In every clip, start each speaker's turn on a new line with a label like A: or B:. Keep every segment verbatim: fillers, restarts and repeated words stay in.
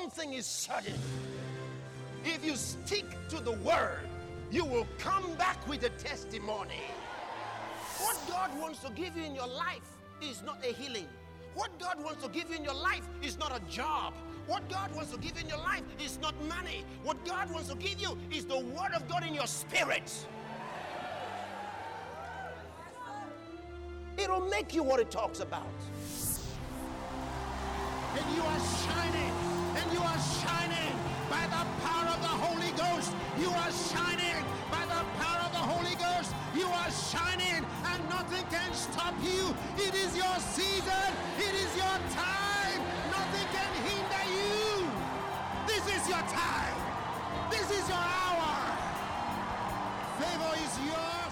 A: one thing is certain. If you stick to the word, you will come back with a testimony. What God wants to give you in your life is not a healing. What God wants to give you in your life is not a job. What God wants to give you in your life is not money. What God wants to give you is the word of God in your spirit. It'll make you what it talks about.
B: And you are shining, and you are shining by the power of the Holy Ghost. You are shining by the power of the Holy Ghost. You are shining, and nothing can stop you. It is your season. It is your time. Nothing can hinder you. This is your time. This is your hour. Favor is yours.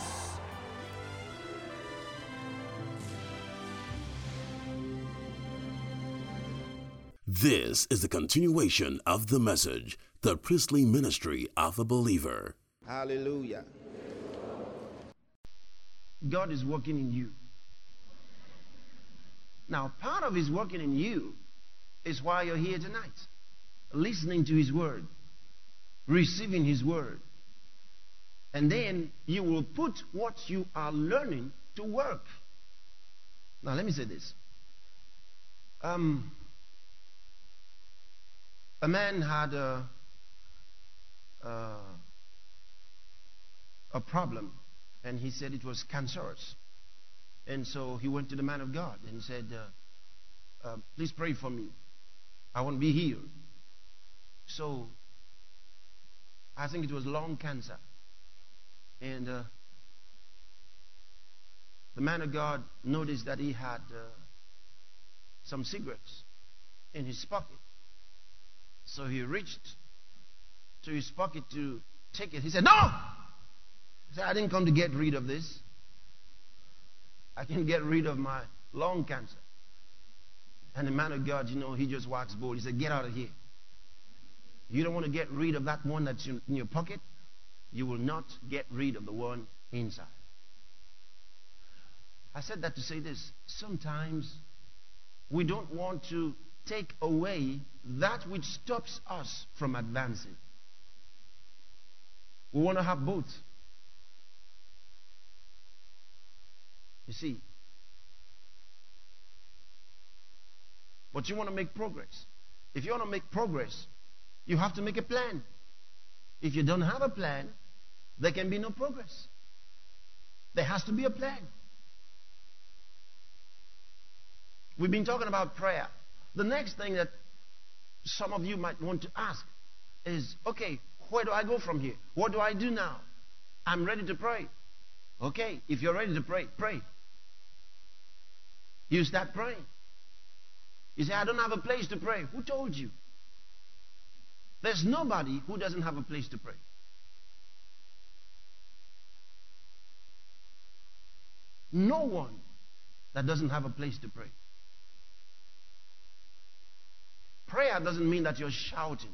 C: This is the continuation of the message, the priestly ministry of a believer.
A: Hallelujah.
D: God is working in you. Now, part of His working in you is why you're here tonight. Listening to His word. Receiving His word. And then you will put what you are learning to work. Now, let me say this. Um... A man had a, a, a problem, and he said it was cancerous. And so he went to the man of God, and he said, uh, uh, please pray for me. I want to be healed. So, I think it was lung cancer. And uh, the man of God noticed that he had uh, some cigarettes in his pocket. So he reached to his pocket to take it. He said, no! He said, I didn't come to get rid of this. I can get rid of my lung cancer. And the man of God, you know, he just waxed bold. He said, get out of here. You don't want to get rid of that one that's in your pocket? You will not get rid of the one inside. I said that to say this. Sometimes we don't want to take away that which stops us from advancing. We want to have both. You see. But you want to make progress. If you want to make progress, you have to make a plan. If you don't have a plan, there can be no progress. There has to be a plan. We've been talking about prayer. The next thing that some of you might want to ask is, okay, where do I go from here? What do I do now? I'm ready to pray. Okay, if you're ready to pray, pray. You start praying. You say, I don't have a place to pray. Who told you? There's nobody who doesn't have a place to pray. No one that doesn't have a place to pray. Prayer doesn't mean that you're shouting.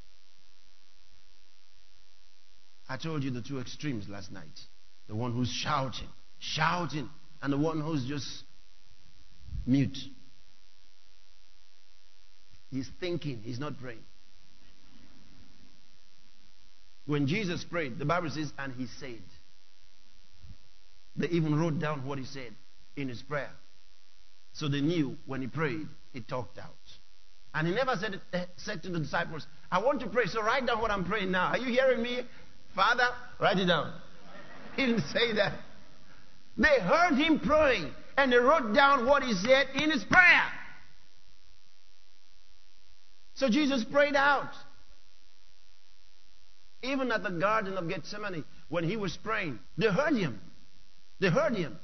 D: I told you the two extremes last night. The one who's shouting, shouting, and the one who's just mute. He's thinking, he's not praying. When Jesus prayed, the Bible says, and he said. They even wrote down what he said in his prayer. So they knew when he prayed, he talked out. And he never said, said to the disciples, I want to pray, so write down what I'm praying now. Are you hearing me? Father, write it down. He didn't say that. They heard him praying, and they wrote down what he said in his prayer. So Jesus prayed out. Even at the Garden of Gethsemane, when he was praying, they heard him. They heard him.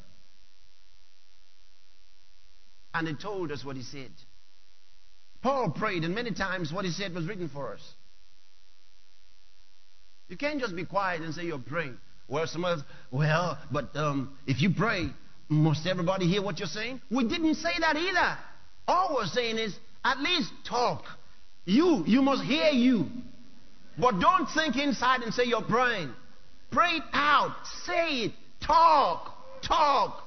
D: And they told us what he said. Paul prayed, and many times what he said was written for us. You can't just be quiet and say you're praying. Well, some of us, well, but um, if you pray, must everybody hear what you're saying? We didn't say that either. All we're saying is, at least talk. You, you must hear you. But don't think inside and say you're praying. Pray it out. Say it. Talk. Talk.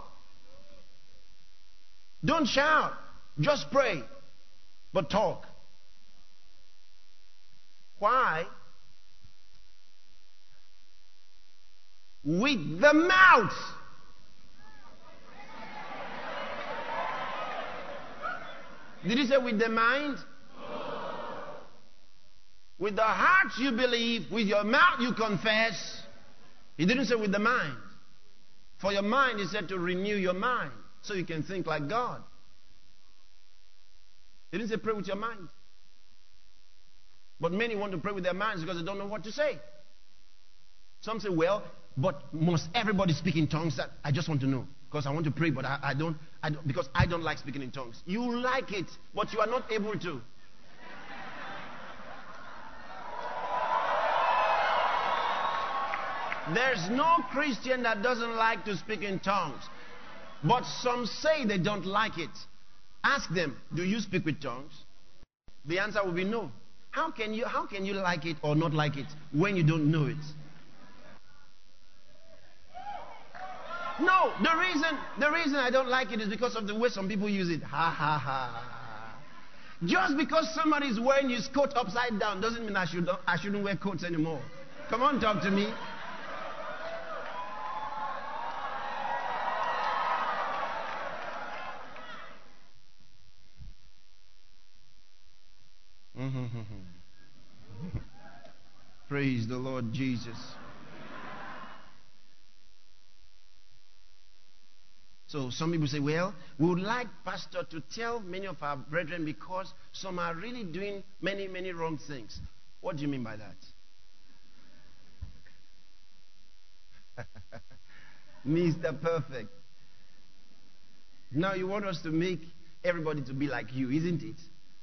D: Don't shout. Just pray. But talk. Why? With the mouth. Did he say with the mind? With the heart you believe, with your mouth you confess. He didn't say with the mind. For your mind, he said to renew your mind so you can think like God. He didn't say pray with your mind. But many want to pray with their minds because they don't know what to say. Some say, well, but must everybody speak in tongues? That I just want to know. Because I want to pray, but I, I, don't, I don't, because I don't like speaking in tongues. You like it, but you are not able to. There's no Christian that doesn't like to speak in tongues. But some say they don't like it. Ask them, do you speak with tongues? The answer will be no. How can you, how can you like it or not like it when you don't know it? No, the reason, the reason I don't like it is because of the way some people use it. Ha ha ha. Just because somebody is wearing his coat upside down doesn't mean I, should, I shouldn't wear coats anymore. Come on, talk to me. Praise the Lord Jesus. So some people say, well, we would like Pastor to tell many of our brethren because some are really doing many, many wrong things. What do you mean by that? Mister Perfect. Now you want us to make everybody to be like you, isn't it?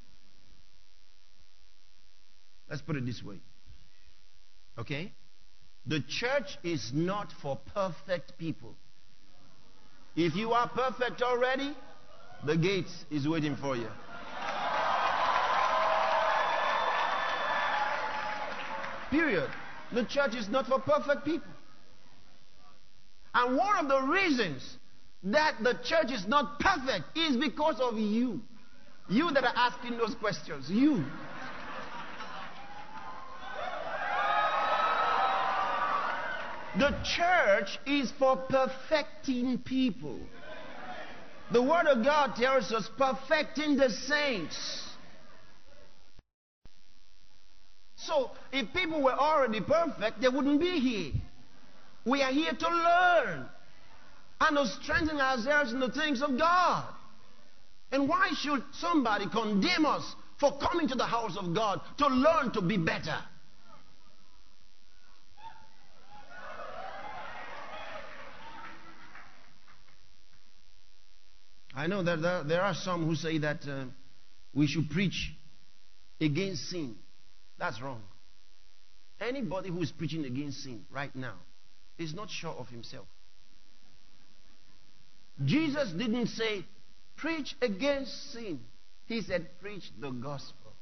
D: Let's put it this way. Okay? The church is not for perfect people. If you are perfect already, the gate is waiting for you. Period. The church is not for perfect people. And one of the reasons that the church is not perfect is because of you. You that are asking those questions. You. The church is for perfecting people. The Word of God tells us perfecting the saints. So, if people were already perfect, they wouldn't be here. We are here to learn and to strengthen ourselves in the things of God. And why should somebody condemn us for coming to the house of God to learn to be better? I know that there, there are some who say that uh, we should preach against sin. That's wrong. Anybody who is preaching against sin right now is not sure of himself. Jesus didn't say, preach against sin. He said, preach the gospel.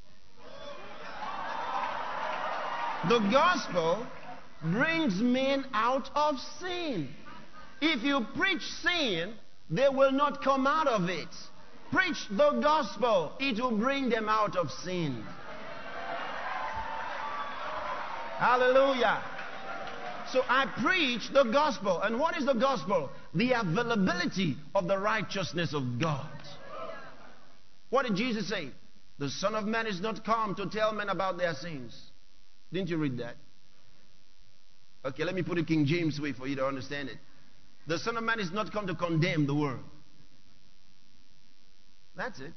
D: The gospel brings men out of sin. If you preach sin, they will not come out of it. Preach the gospel. It will bring them out of sin. Hallelujah. So I preach the gospel. And what is the gospel? The availability of the righteousness of God. What did Jesus say? The Son of Man is not come to tell men about their sins. Didn't you read that? Okay, let me put it King James way for you to understand it. The Son of Man is not come to condemn the world. That's it.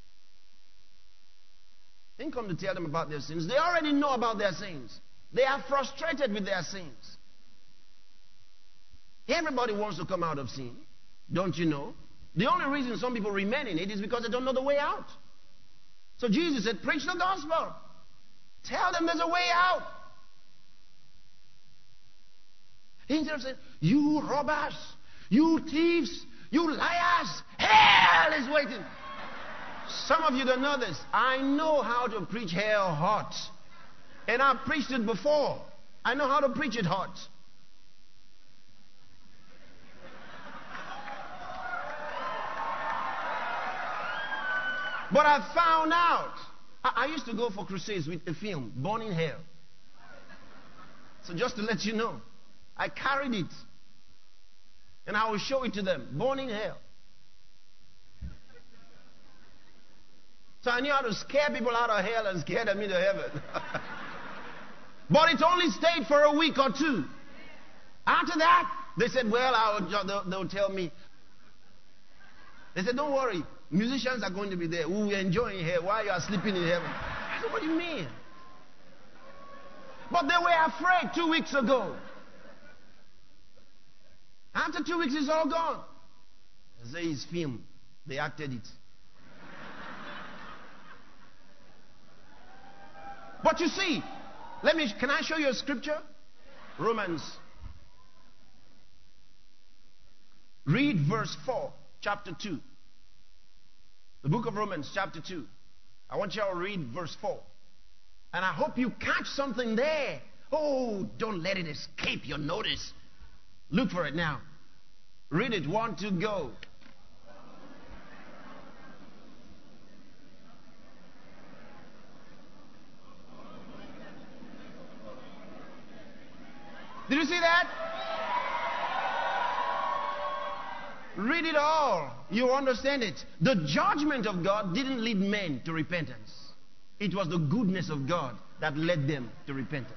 D: He didn't come to tell them about their sins. They already know about their sins. They are frustrated with their sins. Everybody wants to come out of sin. Don't you know? The only reason some people remain in it is because they don't know the way out. So Jesus said, preach the gospel. Tell them there's a way out. Instead of saying, you robbers, you thieves, you liars, hell is waiting. Some of you don't know this. I know how to preach hell hot. And I've preached it before. I know how to preach it hot. But I found out, I, I used to go for crusades with a film, Born in Hell. So just to let you know, I carried it. And I will show it to them, Born in Hell. So I knew how to scare people out of hell and scare them into heaven. But it only stayed for a week or two. After that, they said, well, I'll, they'll, they'll tell me. They said, don't worry, musicians are going to be there. We'll be enjoying here while you are sleeping in heaven. I said, what do you mean? But they were afraid two weeks ago. After two weeks, it's all gone. I say it's film. They acted it. But you see, let me, can I show you a scripture? Romans. Read verse four, chapter two. The book of Romans, chapter two. I want you all to read verse four. And I hope you catch something there. Oh, don't let it escape your notice. Look for it now. Read it. One, two, go. Did you see that? Read it all. You understand it. The judgment of God didn't lead men to repentance. It was the goodness of God that led them to repentance.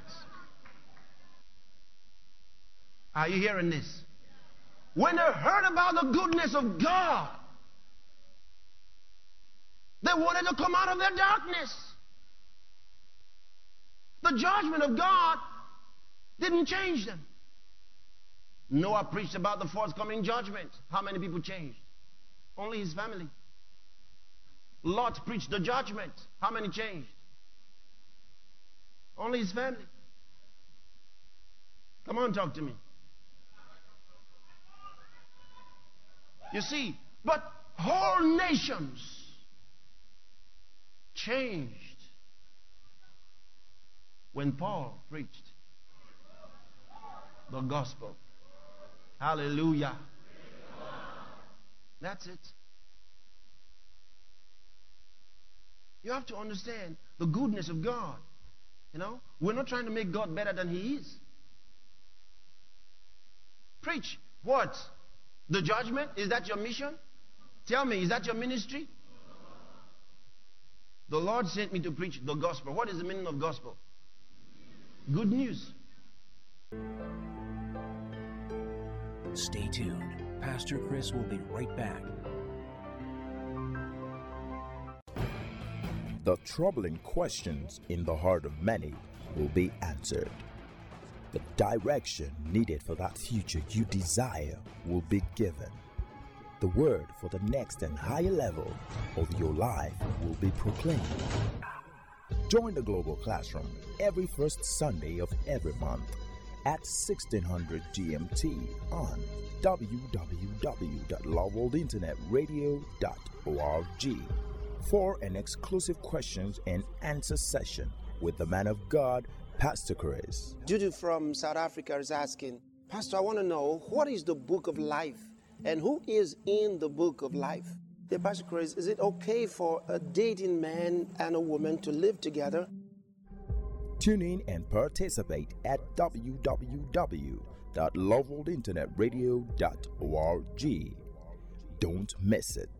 D: Are you hearing this? When they heard about the goodness of God, they wanted to come out of their darkness. The judgment of God didn't change them. Noah preached about the forthcoming judgment. How many people changed? Only his family. Lot preached the judgment. How many changed? Only his family. Come on, talk to me. You see, but whole nations changed when Paul preached the gospel. Hallelujah. That's it. You have to understand the goodness of God. You know, we're not trying to make God better than He is. Preach what? The judgment? Is that your mission? Tell me, is that your ministry? The Lord sent me to preach the gospel. What is the meaning of gospel? Good news.
E: Stay tuned. Pastor Chris will be right back.
F: The troubling questions in the heart of many will be answered. The direction needed for that future you desire will be given. The word for the next and higher level of your life will be proclaimed. Join the Global Classroom every first Sunday of every month at sixteen hundred G M T on w w w dot love world internet radio dot org for an exclusive questions and answer session with the man of God, Pastor Chris.
A: Judy from South Africa is asking, Pastor, I want to know, what is the book of life and who is in the book of life? Dear Pastor Chris, is it okay for a dating man and a woman to live together?
F: Tune in and participate at w w w dot love world internet radio dot org. Don't miss it.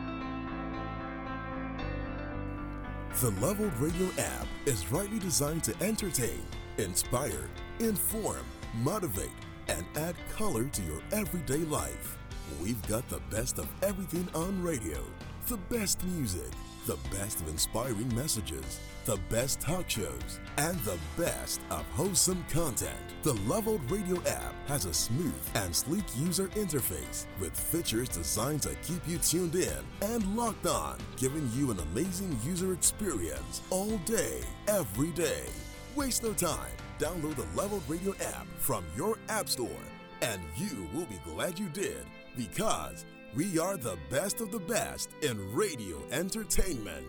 C: The Love World Radio app is rightly designed to entertain, inspire, inform, motivate, and add color to your everyday life. We've got the best of everything on radio, the best music, the best of inspiring messages, the best talk shows, and the best of wholesome content. The Love World Radio app has a smooth and sleek user interface with features designed to keep you tuned in and locked on, giving you an amazing user experience all day, every day. Waste no time. Download the Love World Radio app from your app store, and you will be glad you did, because we are the best of the best in radio entertainment.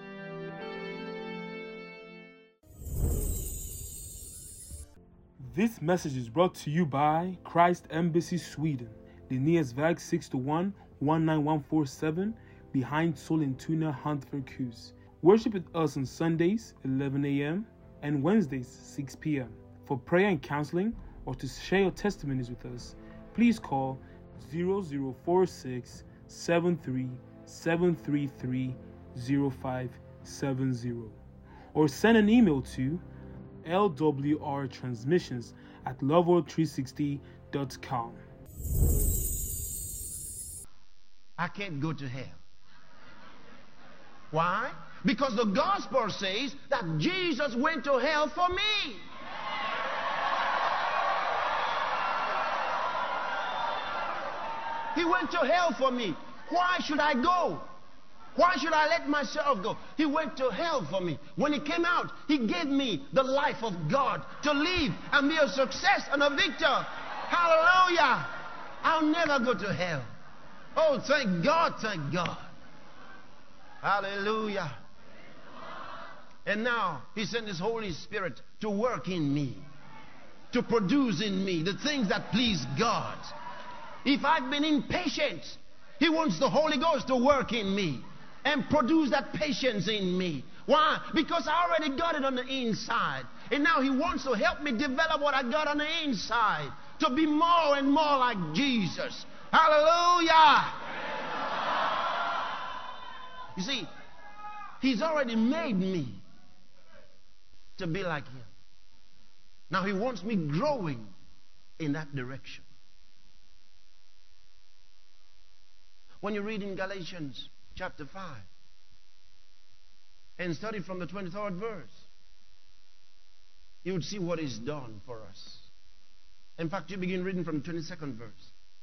G: This message is brought to you by Christ Embassy Sweden, the nearest väg six to one, one nine one four seven, behind Sollentuna, Hantverkhus. Worship with us on Sundays, eleven a.m. and Wednesdays, six p.m. For prayer and counseling or to share your testimonies with us, please call zero zero four six, seven three seven three three zero five seven zero or send an email to l w r transmissions at love world three sixty dot com.
D: I can't go to hell. Why? Because the gospel says that Jesus went to hell for me. He went to hell for me. Why should I go? Why should I let myself go? He went to hell for me. When he came out, he gave me the life of God to live and be a success and a victor. Hallelujah. I'll never go to hell. Oh, thank God, thank God. Hallelujah. And now he sent his Holy Spirit to work in me, to produce in me the things that please God. If I've been impatient, he wants the Holy Ghost to work in me and produce that patience in me. Why? Because I already got it on the inside. And now he wants to help me develop what I got on the inside to be more and more like Jesus. Hallelujah. You see, he's already made me to be like him. Now he wants me growing in that direction. When you read in Galatians chapter five and study from the twenty-third verse, you would see what is done for us. In fact, you begin reading from the twenty-second verse.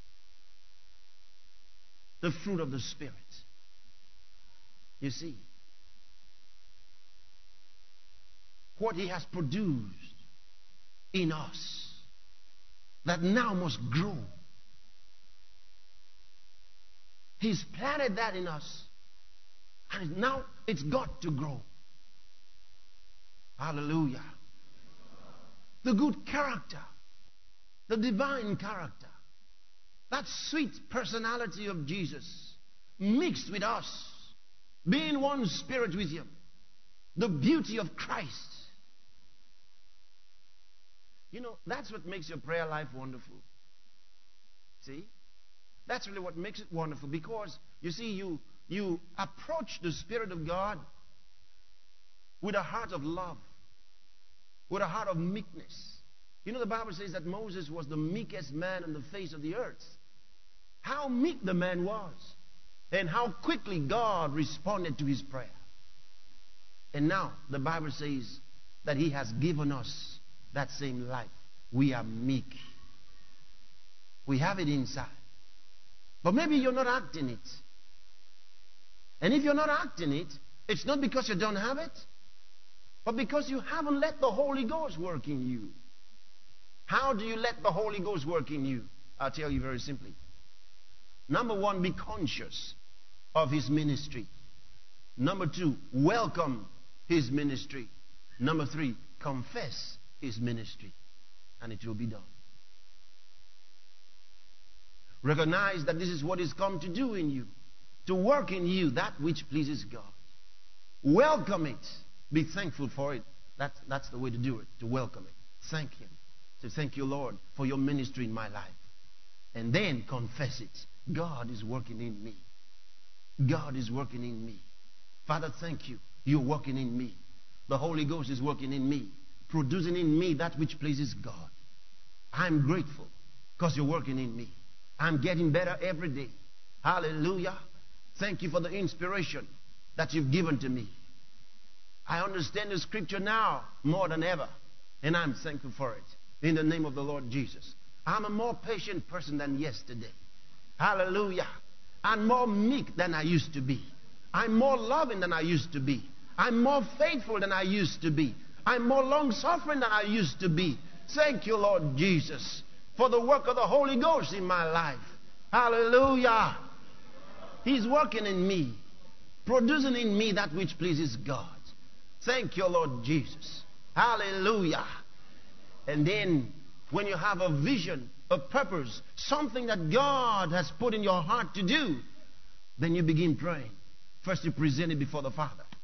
D: The fruit of the Spirit. You see, what he has produced in us that now must grow. He's planted that in us, and now it's got to grow. Hallelujah. The good character, the divine character, that sweet personality of Jesus mixed with us, being one spirit with him, the beauty of Christ. You know, that's what makes your prayer life wonderful. See? That's really what makes it wonderful, because, you see, you, you approach the Spirit of God with a heart of love, with a heart of meekness. You know, the Bible says that Moses was the meekest man on the face of the earth. How meek the man was, and how quickly God responded to his prayer. And now the Bible says that he has given us that same life. We are meek. We have it inside. But maybe you're not acting it. And if you're not acting it, it's not because you don't have it, but because you haven't let the Holy Ghost work in you. How do you let the Holy Ghost work in you? I'll tell you very simply. Number one, be conscious of his ministry. Number two, welcome his ministry. Number three, confess his ministry, and it will be done. Recognize that this is what he's come to do in you, to work in you that which pleases God. Welcome it. Be thankful for it. That's, that's the way to do it, to welcome it. Thank him. Say, thank you, Lord, for your ministry in my life. And then confess it. God is working in me. God is working in me. Father, thank you. You're working in me. The Holy Ghost is working in me, producing in me that which pleases God. I'm grateful because you're working in me. I'm getting better every day. Hallelujah. Thank you for the inspiration that you've given to me. I understand the scripture now more than ever, and I'm thankful for it. In the name of the Lord Jesus. I'm a more patient person than yesterday. Hallelujah. I'm more meek than I used to be. I'm more loving than I used to be. I'm more faithful than I used to be. I'm more long-suffering than I used to be. Thank you, Lord Jesus, for the work of the Holy Ghost in my life. Hallelujah. He's working in me, producing in me that which pleases God. Thank you, Lord Jesus. Hallelujah. And then when you have a vision, a purpose, something that God has put in your heart to do, then you begin praying. First you present it before the Father.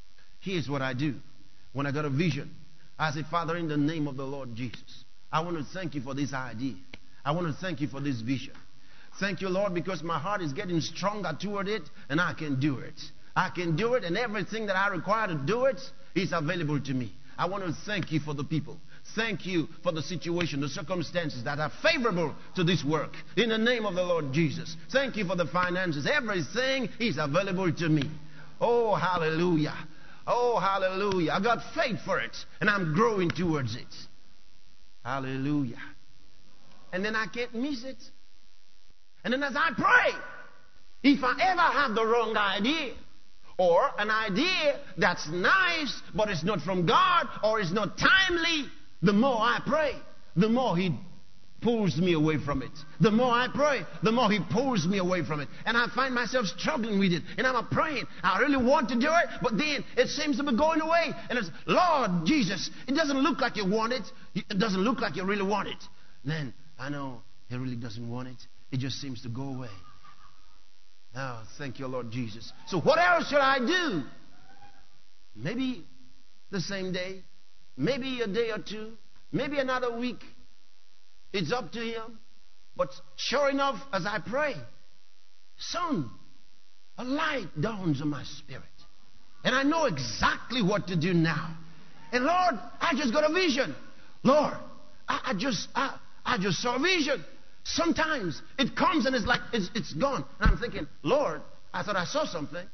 D: Here's what I do. When I got a vision, I say, Father, in the name of the Lord Jesus, I want to thank you for this idea. I want to thank you for this vision. Thank you, Lord, because my heart is getting stronger toward it, and I can do it. I can do it, and everything that I require to do it is available to me. I want to thank you for the people. Thank you for the situation, the circumstances that are favorable to this work. In the name of the Lord Jesus. Thank you for the finances. Everything is available to me. Oh, hallelujah. Oh, hallelujah. I got faith for it, and I'm growing towards it. Hallelujah. And then I can't miss it. And then as I pray, if I ever have the wrong idea, or an idea that's nice, but it's not from God, or it's not timely, the more I pray, the more He pulls me away from it. The more I pray, the more He pulls me away from it. And I find myself struggling with it. And I'm praying. I really want to do it, but then it seems to be going away. And it's, Lord Jesus, it doesn't look like you want it. It doesn't look like you really want it. Then I know He really doesn't want it. It just seems to go away. Oh, thank you, Lord Jesus. So what else should I do? Maybe the same day. Maybe a day or two. Maybe another week. It's up to Him. But sure enough, as I pray, soon a light dawns on my spirit. And I know exactly what to do now. And Lord, I just got a vision. Lord, I, I just I, I just saw a vision. Sometimes it comes and it's like it's, it's gone. And I'm thinking, Lord, I thought I saw something.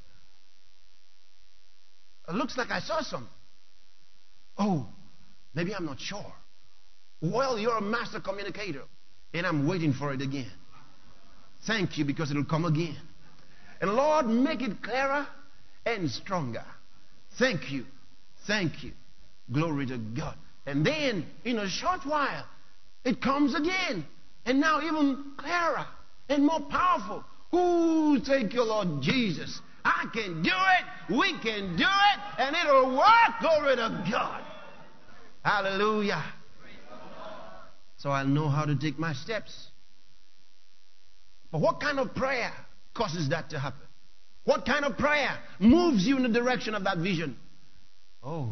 D: It looks like I saw something. Oh, maybe I'm not sure. Well, you're a master communicator, and I'm waiting for it again. Thank you, because it'll come again. And Lord, make it clearer and stronger. Thank you. Thank you. Glory to God. And then, in a short while, it comes again. And now even clearer and more powerful. Ooh, thank you, Lord Jesus. I can do it. We can do it. And it'll work. Glory to God. Hallelujah. So I'll know how to take my steps. But what kind of prayer causes that to happen? What kind of prayer moves you in the direction of that vision? Oh.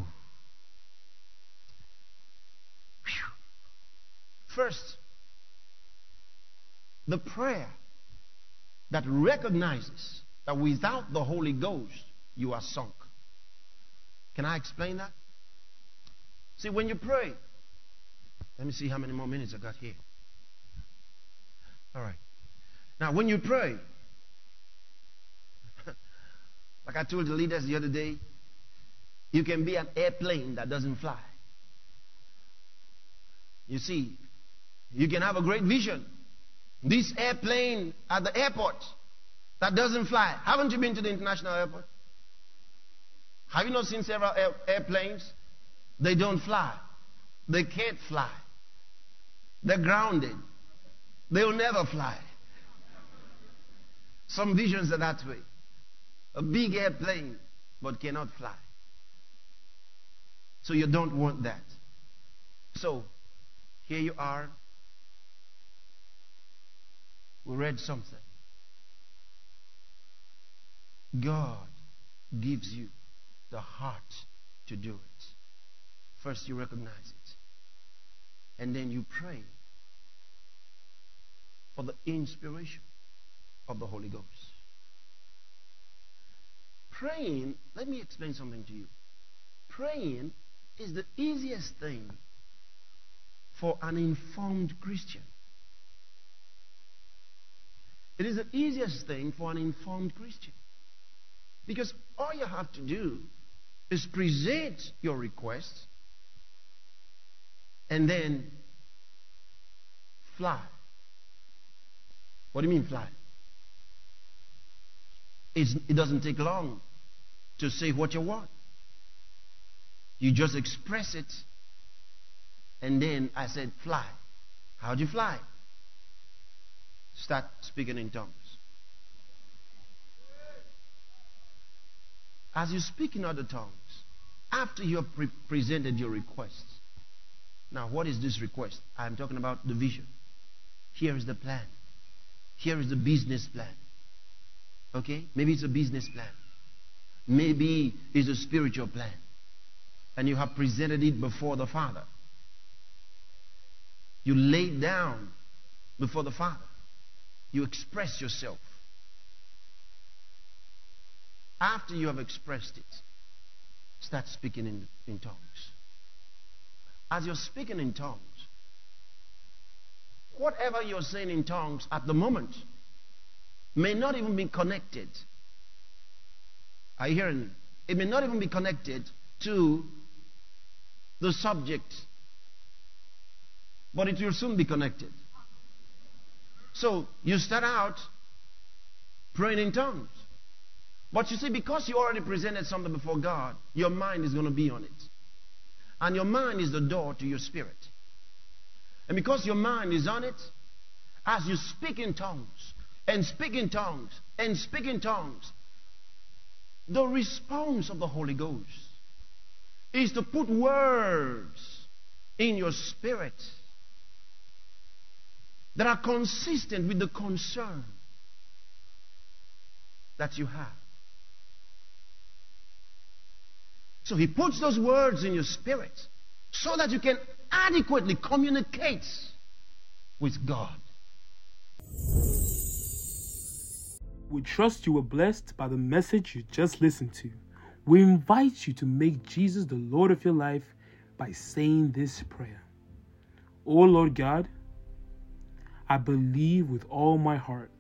D: Whew. First, the prayer that recognizes that without the Holy Ghost, you are sunk. Can I explain that? See, when you pray, let me see how many more minutes I got here. All right. Now, when you pray, like I told the leaders the other day, you can be an airplane that doesn't fly. You see, you can have a great vision. This airplane at the airport that doesn't fly. Haven't you been to the international airport? Have you not seen several air, airplanes? They don't fly. They can't fly. They're grounded. They'll never fly. Some visions are that way. A big airplane, but cannot fly. So you don't want that. So, here you are. We read something. God gives you the heart to do it. First you recognize it. And then you pray for the inspiration of the Holy Ghost. Praying, let me explain something to you. Praying is the easiest thing for an informed Christian. It is the easiest thing for an informed Christian. Because all you have to do is present your request and then fly. What do you mean fly? It's, it doesn't take long to say what you want. You just express it, and then I said fly. How'd you fly? Start speaking in tongues. As you speak in other tongues, after you have pre- presented your requests. Now, what is this request? I'm talking about the vision. Here is the plan. Here is the business plan. Okay? Maybe it's a business plan. maybe it's a spiritual plan, and you have presented it before the Father. You lay it down before the Father. You express yourself. After you have expressed it, start speaking in, in tongues. As you're speaking in tongues, whatever you're saying in tongues at the moment may not even be connected. Are you hearing me? It may not even be connected to the subject, but it will soon be connected. So you start out praying in tongues. But you see, because you already presented something before God, your mind is going to be on it. And your mind is the door to your spirit. And because your mind is on it, as you speak in tongues, and speak in tongues, and speak in tongues, the response of the Holy Ghost is to put words in your spirit that are consistent with the concern that you have. So he puts those words in your spirit so that you can adequately communicate with God.
G: We trust you were blessed by the message you just listened to. We invite you to make Jesus the Lord of your life by saying this prayer. Oh Lord God, I believe with all my heart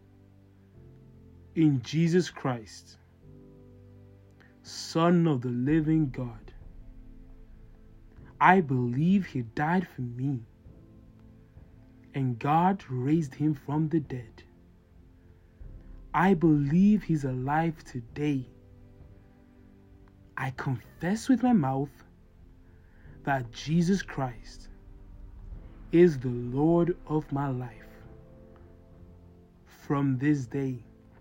G: in Jesus Christ, Son of the living God. I believe he died for me, and God raised him from the dead. I believe he's alive today. I confess with my mouth that Jesus Christ is the Lord of my life. From this day,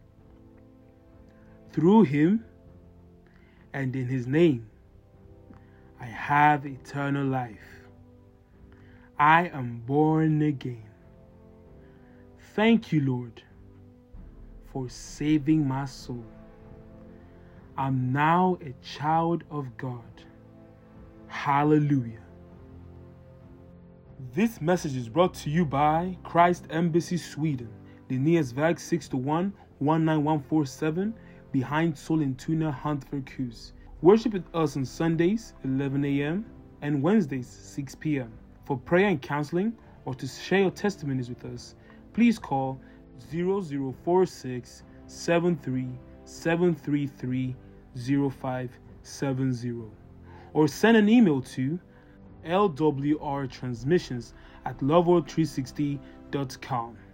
G: through him and in his name, I have eternal life. I am born again. Thank you, Lord, for saving my soul. I'm now a child of God. Hallelujah. This message is brought to you by Christ Embassy Sweden, Linnéasväg six to one, one nine one four seven, behind Sollentuna Hantverkhus. Worship with us on Sundays, eleven a.m. and Wednesdays, six p.m. For prayer and counseling or to share your testimonies with us, please call zero zero four six, seven three seven three three zero five seven zero or send an email to l w r transmissions at love world three sixty dot com.